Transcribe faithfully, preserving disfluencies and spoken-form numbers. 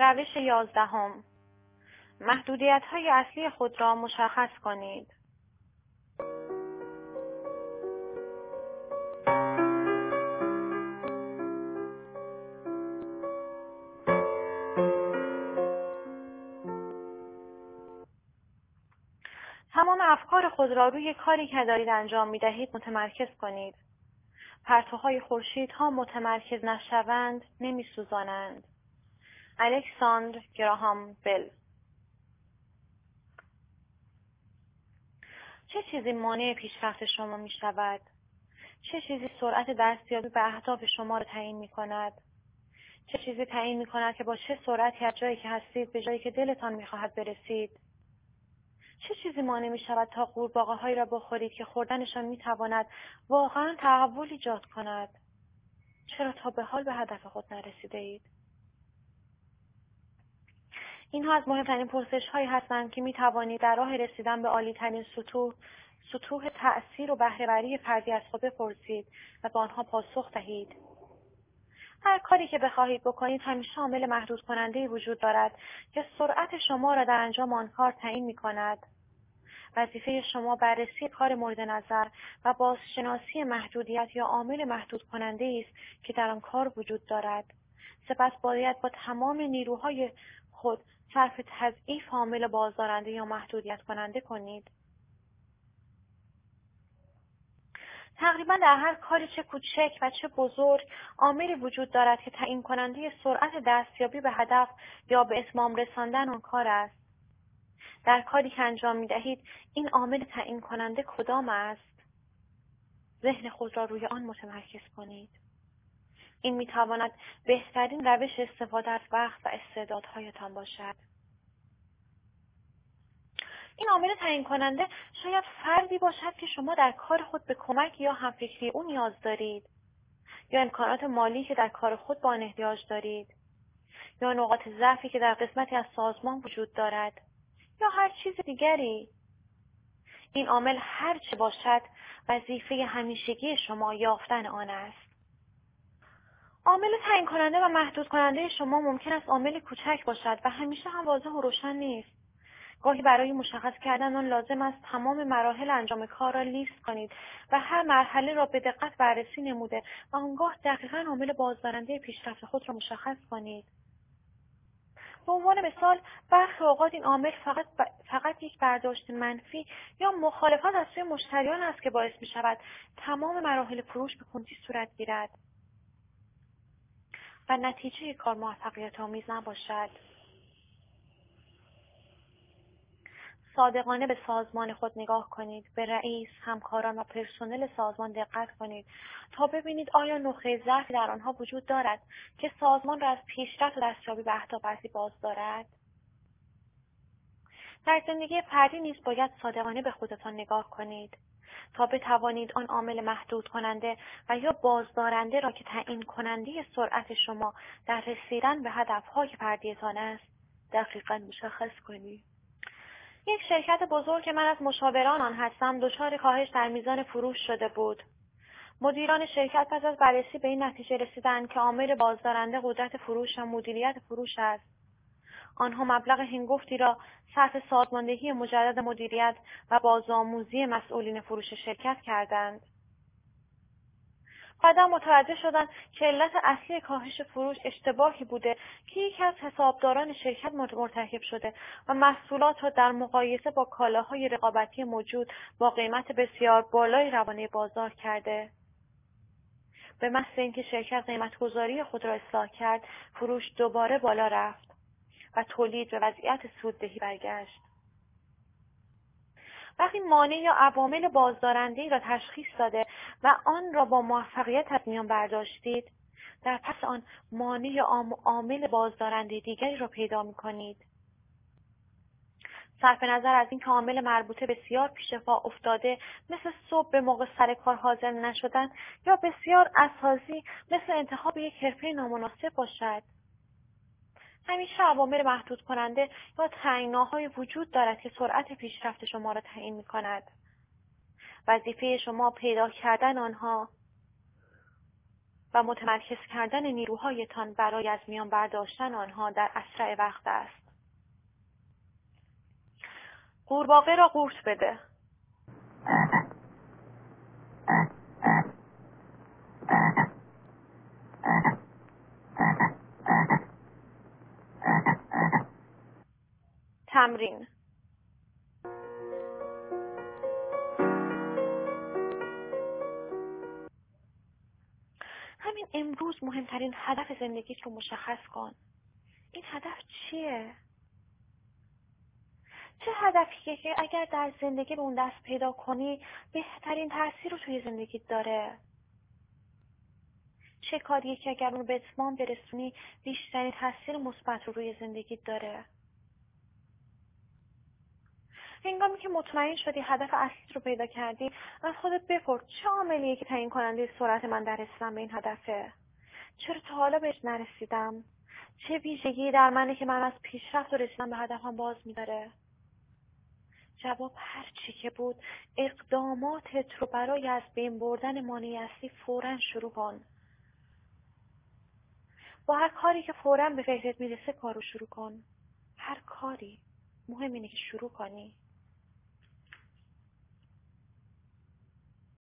روش یازدهم. محدودیت‌های اصلی خود را مشخص کنید. تمام افکار خود را روی کاری که دارید انجام می‌دهید متمرکز کنید. پرتوهای خورشیدها متمرکز نشوند نمی‌سوزانند. الکساندر گراهام بل. چه چیزی مانع پیشرفت شما می شود؟ چه چیزی سرعت دستیابی به اهداف شما را تعیین می کند؟ چه چیزی تعیین می کند که با چه سرعتی از جایی که هستید به جایی که دلتان می خواهد برسید؟ چه چیزی مانع می شود تا قورباغه هایی را بخورید که خوردنشان می تواند واقعا تحول ایجاد کند؟ چرا تا به حال به هدف خود نرسیده اید؟ اینها از مهمترین پرسش هایی هستند که می توانید در راه رسیدن به عالی ترین سطوح سطوح تأثیر و بهره‌وری فردی از خود بپرسید و به آنها پاسخ دهید. هر کاری که بخواهید بکنید همیشه عامل محدود کننده‌ای وجود دارد که سرعت شما را در انجام آن کار تعیین می کند. وظیفه شما بررسی کار مورد نظر و بازشناسی محدودیت یا عامل محدود کننده است که در آن کار وجود دارد. سپس باید با تمام نیروهای خود صرف تضعیف عامل بازدارنده یا محدودیت کننده کنید. تقریبا در هر کاری چه کوچک و چه بزرگ عاملی وجود دارد که تعیین کننده سرعت دستیابی به هدف یا به اتمام رساندن آن کار است. در کاری که انجام می دهید این عامل تعیین کننده کدام است؟ ذهن خود را روی آن متمرکز کنید. این می تواند بهترین روش استفاده از وقت و استعدادهایتان باشد. این عامل تعیین کننده شاید فردی باشد که شما در کار خود به کمک یا همفکری او نیاز دارید، یا امکانات مالی که در کار خود با آن احتیاج دارید، یا نقاط ضعفی که در قسمتی از سازمان وجود دارد، یا هر چیز دیگری. این عامل هر چه باشد وظیفه همیشگی شما یافتن آن است. عامل تعیین کننده و محدود کننده شما ممکن است عامل کوچک باشد و همیشه هم واضح و روشن نیست. گاهی برای مشخص کردن آن لازم است تمام مراحل انجام کار را لیست کنید و هر مرحله را به دقت بررسی نموده و آنگاه دقیقاً عامل بازدارنده پیشرفت خود را مشخص کنید. به عنوان مثال، برخی اوقات این عامل فقط ب... فقط یک برداشت منفی یا مخالفت از سوی مشتریان است که باعث می شود تمام مراحل فروش به کندی صورت گیرد و نتیجه کار موفقیت آمیز نباشد. صادقانه به سازمان خود نگاه کنید. به رئیس، همکاران و پرسنل سازمان دقت کنید تا ببینید آیا نقطه ضعفی در آنها وجود دارد که سازمان را از پیشرفت و دستیابی به اهداف اصلی باز دارد. در زندگی فردی نیز باید صادقانه به خودتان نگاه کنید تا بتوانید آن عامل محدود کننده و یا بازدارنده را که تعیین کننده سرعت شما در رسیدن به هدفهای فردیتان است دقیقاً مشخص کنید. یک شرکت بزرگ که من از مشاوران آن هستم دچار کاهش در میزان فروش شده بود. مدیران شرکت پس از بررسی به این نتیجه رسیدند که عامل بازدارنده قدرت فروش و مدیریت فروش است. آنها مبلغ هنگفتی را صرف سازماندهی مجدد مدیریت و بازآموزی مسئولین فروش شرکت کردند. بعدا متوجه شدند که علت اصلی کاهش فروش اشتباهی بوده که یکی از حسابداران شرکت مرتکب شده و محصولات را در مقایسه با کالاهای رقابتی موجود با قیمت بسیار بالای روانه بازار کرده. به محض اینکه شرکت قیمت‌گذاری خود را اصلاح کرد، فروش دوباره بالا رفت و تولید به وضعیت سوددهی برگشت. وقتی مانع یا عوامل بازدارنده‌ای را تشخیص داده و آن را با موفقیت از میان برداشتید، در پس آن مانع یا عامل بازدارنده دیگری را پیدا می‌کنید. صرف نظر از اینکه عامل مربوطه بسیار پیش پا افتاده مثل صبح به موقع سر کار حاضر نشدن یا بسیار اساسی مثل انتخاب یک حرفه نامناسب باشد. همیشه عوامل محدود کننده یا تعیین‌ناهای وجود دارد که سرعت پیشرفت شما را تعیین می‌کند. وظیفه شما پیدا کردن آنها و متمرکز کردن نیروهایتان برای از میان برداشتن آنها در اسرع وقت است. قورباغه را قورت بده. تمرین. همین امروز مهمترین هدف زندگیت رو مشخص کن. این هدف چیه؟ چه هدفیه که اگر در زندگی به اون دست پیدا کنی بهترین تأثیر رو توی زندگیت داره؟ چه کاریه که اگر اون رو به اتمام برسونی بیشترین تأثیر مثبت رو روی زندگیت داره؟ هنگامی که مطمئن شدی هدف اصلی رو پیدا کردی، از خودت بپرس چه عاملیه که تعیین کننده سرعت من در رسیدن به این هدفه؟ چرا تا حالا بهش نرسیدم؟ چه ویژگی در منه که من از پیشرفت و رسیدن به هدفم باز می‌داره؟ جواب هر چی که بود، اقداماتت رو برای از بین بردن مانع اصلی فوراً شروع کن. با هر کاری که فوراً به فکرت میرسه کارو شروع کن. هر کاری. مهم اینه که شروع کنی.